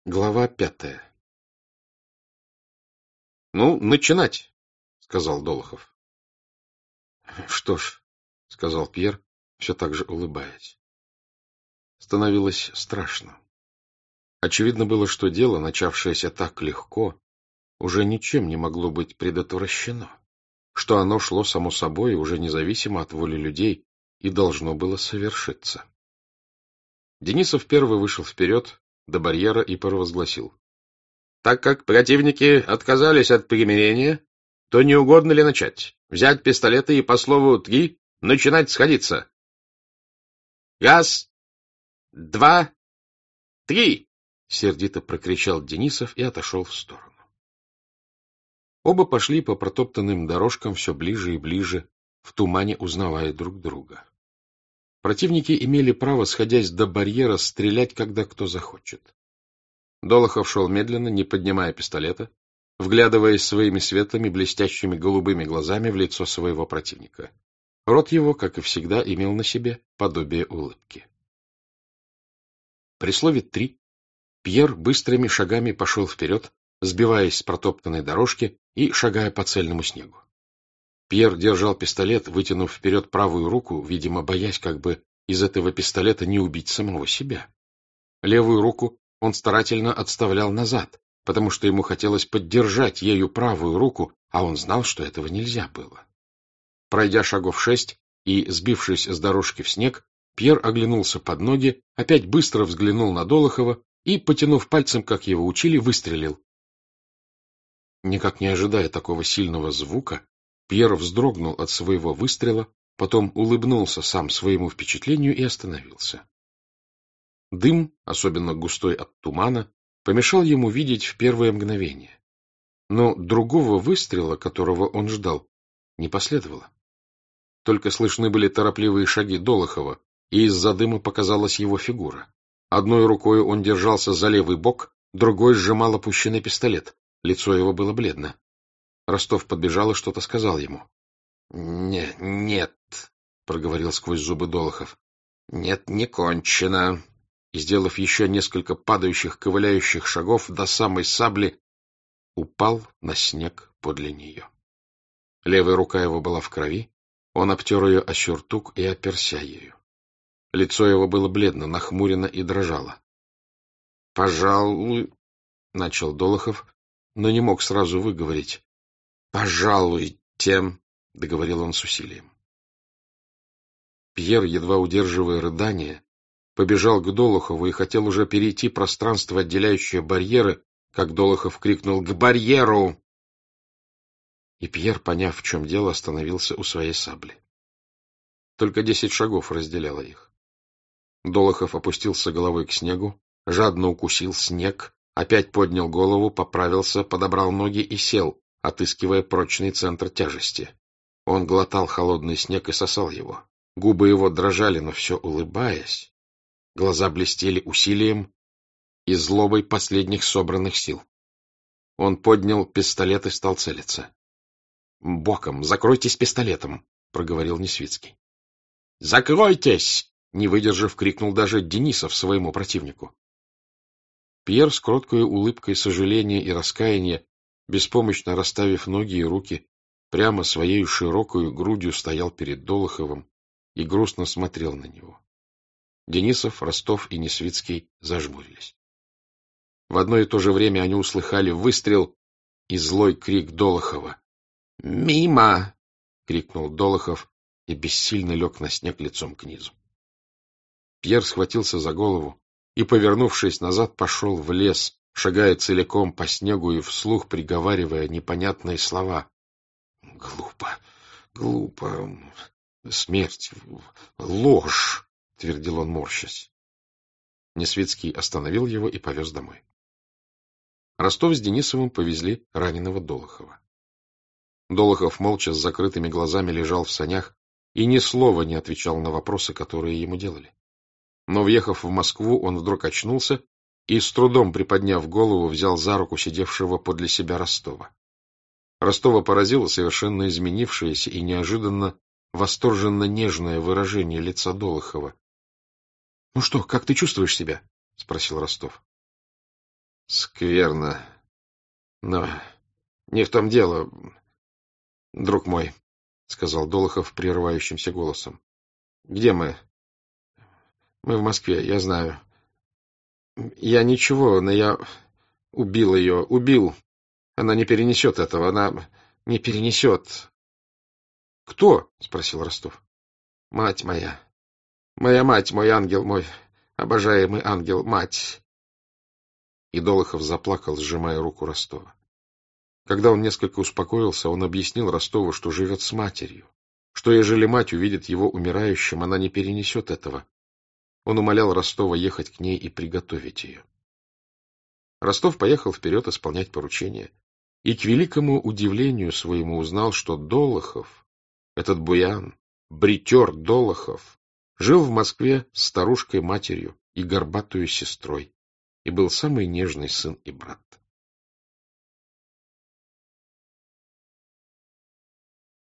Глава 5. — Ну, начинать, — сказал Долохов. — Что ж, — сказал Пьер, все так же улыбаясь. Становилось страшно. Очевидно было, что дело, начавшееся так легко, уже ничем не могло быть предотвращено, что оно шло само собой, уже независимо от воли людей, и должно было совершиться. Денисов первый вышел вперед до барьера и провозгласил: так как противники отказались от примирения, то не угодно ли начать? Взять пистолеты и по слову 3 начинать сходиться. Раз, два, 3! Сердито прокричал Денисов и отошел в сторону. Оба пошли по протоптанным дорожкам все ближе и ближе, в тумане узнавая друг друга. Противники имели право, сходясь до барьера, стрелять, когда кто захочет. Долохов шел медленно, не поднимая пистолета, вглядываясь своими светлыми, блестящими голубыми глазами в лицо своего противника. Рот его, как и всегда, имел на себе подобие улыбки. При слове 3 Пьер быстрыми шагами пошел вперед, сбиваясь с протоптанной дорожки и шагая по цельному снегу. Пьер держал пистолет, вытянув вперед правую руку, видимо, боясь, как бы из этого пистолета не убить самого себя. Левую руку он старательно отставлял назад, потому что ему хотелось поддержать ею правую руку, а он знал, что этого нельзя было. Пройдя шагов 6 и сбившись с дорожки в снег, Пьер оглянулся под ноги, опять быстро взглянул на Долохова и, потянув пальцем, как его учили, выстрелил. Никак не ожидая такого сильного звука, Пьер вздрогнул от своего выстрела, потом улыбнулся сам своему впечатлению и остановился. Дым, особенно густой от тумана, помешал ему видеть в первое мгновение. Но другого выстрела, которого он ждал, не последовало. Только слышны были торопливые шаги Долохова, и из-за дыма показалась его фигура. Одной рукой он держался за левый бок, другой сжимал опущенный пистолет. Лицо его было бледно. Ростов подбежал и что-то сказал ему. — Нет, — проговорил сквозь зубы Долохов. — Нет, не кончено. И, сделав еще несколько падающих, ковыляющих шагов до самой сабли, упал на снег подле нее. Левая рука его была в крови, он обтер ее о сюртук и оперся ею. Лицо его было бледно, нахмурено и дрожало. — Пожалуй, — начал Долохов, но не мог сразу выговорить. — Пожалуйте, — договорил он с усилием. Пьер, едва удерживая рыдание, побежал к Долохову и хотел уже перейти пространство, отделяющее барьеры, как Долохов крикнул: «К барьеру!» И Пьер, поняв, в чем дело, остановился у своей сабли. Только 10 шагов разделяло их. Долохов опустился головой к снегу, жадно укусил снег, опять поднял голову, поправился, подобрал ноги и сел, отыскивая прочный центр тяжести. Он глотал холодный снег и сосал его. Губы его дрожали, но все улыбаясь. Глаза блестели усилием и злобой последних собранных сил. Он поднял пистолет и стал целиться. — Боком, закройтесь пистолетом, — проговорил Несвицкий. — Закройтесь! — не выдержав, крикнул даже Денисов своему противнику. Пьер с кроткой улыбкой сожаления и раскаяния, беспомощно расставив ноги и руки, прямо своей широкой грудью стоял перед Долоховым и грустно смотрел на него. Денисов, Ростов и Несвицкий зажмурились. В одно и то же время они услыхали выстрел и злой крик Долохова. «Мимо!» — крикнул Долохов и бессильно лег на снег лицом к низу. Пьер схватился за голову и, повернувшись назад, пошел в лес, шагая целиком по снегу и вслух приговаривая непонятные слова. «Глупо, глупо, смерть, ложь!» — твердил он, морщась. Несвицкий остановил его и повез домой. Ростов с Денисовым повезли раненого Долохова. Долохов молча с закрытыми глазами лежал в санях и ни слова не отвечал на вопросы, которые ему делали. Но, въехав в Москву, он вдруг очнулся и, с трудом приподняв голову, взял за руку сидевшего подле себя Ростова. Ростова поразило совершенно изменившееся и неожиданно восторженно нежное выражение лица Долохова. — Ну что, как ты чувствуешь себя? — спросил Ростов. — Скверно. Но не в том дело, друг мой, — сказал Долохов прерывающимся голосом. — Где мы? — Мы в Москве, я знаю. Я ничего, но я убил ее, убил. Она не перенесет этого, она не перенесет. — Кто? — спросил Ростов. — Мать моя. Моя мать, мой ангел, мой обожаемый ангел, мать. И Долохов заплакал, сжимая руку Ростова. Когда он несколько успокоился, он объяснил Ростову, что живет с матерью, что ежели мать увидит его умирающим, она не перенесет этого. Он умолял Ростова ехать к ней и приготовить ее. Ростов поехал вперед исполнять поручение и, к великому удивлению своему, узнал, что Долохов, этот буян, бритер Долохов, жил в Москве с старушкой-матерью и горбатую сестрой и был самый нежный сын и брат.